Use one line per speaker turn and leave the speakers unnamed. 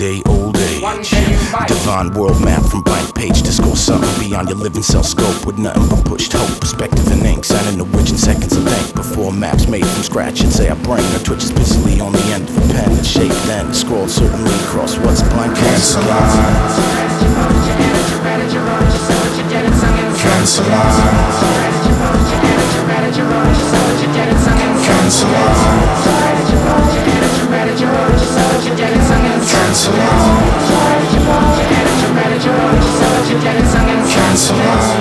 day, old age. Divine world map from blank page to score something beyond your living cell scope with nothing but pushed hope, perspective and ink, signing the which in seconds of think. Before maps made from scratch, and say I bring or twitches busily on the end of a pen and shape then scroll certainly across what's blank.
Cancel lines. Cancel lines. Cancel lines. Cancel lines. Cancel lines.